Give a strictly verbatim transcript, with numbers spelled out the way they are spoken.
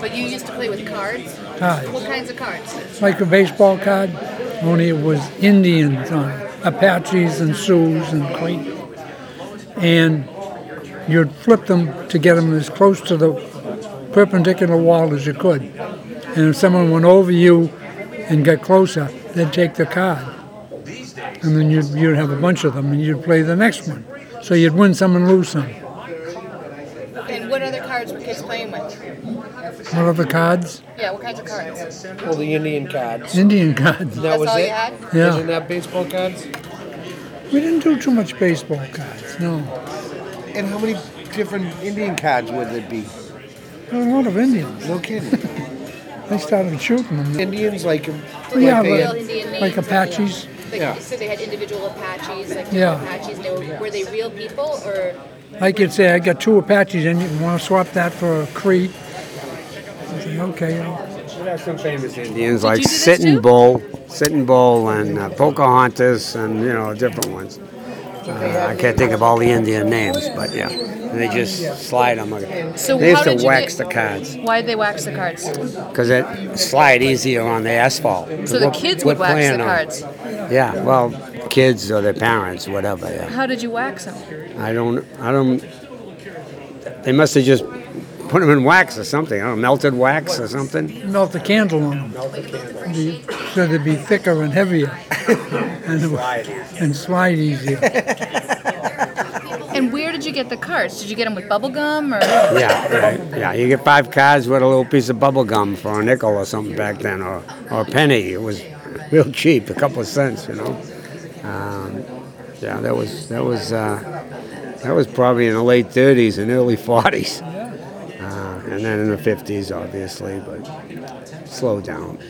But you used to play with cards? Cards. What kinds of cards? Like a baseball card, only it was Indians on it. Apaches and Sioux and Creek. And you'd flip them to get them as close to the perpendicular wall as you could. And if someone went over you and got closer, they'd take the card. And then you'd, you'd have a bunch of them, and you'd play the next one. So you'd win some and lose some. And what other cards were kids playing with? What other cards? Yeah, what kinds of cards? Well, the Indian cards. Indian cards. That That's was all it? you had? Yeah. Wasn't that baseball cards? We didn't do too much baseball cards, no. And how many different Indian cards would there be? There were a lot of Indians. No kidding. They started shooting them. Indians like, Were Yeah, they but- real Indian names? Like Apaches. Like, Yeah. So they had individual Apaches, like Yeah. Apaches. They were, were they real people or? Like you'd say, I got two Apaches, and you want to swap that for a Cree? I say, okay. I'll- We have some famous Indians Did like you do this Sitting too? Bull, Sitting Bull, and uh, Pocahontas, and you know different ones. Uh, I can't think of all the Indian names, but yeah, and they just slide them. So They used how did to you wax get- the cards Why did they wax the cards? because it slide easier on the asphalt. So the We're- kids we're would wax the playing on- cards. Yeah, well, kids or their parents, whatever. Yeah, How did you wax them? I don't, I don't. They must have just put them in wax or something. I don't know, melted wax or something. Melt the candle on them. Be- So they'd be thicker and heavier. and, and slide easier. And where did you get the cards? Did you get them with bubble gum or? Yeah, right. Yeah, you get five cards with a little piece of bubble gum for a nickel or something back then, or, or a penny. It was real cheap, a couple of cents, you know. Um, yeah, that was that was uh, that was probably in the late thirties and early forties, uh, and then in the fifties, obviously, but slowed down.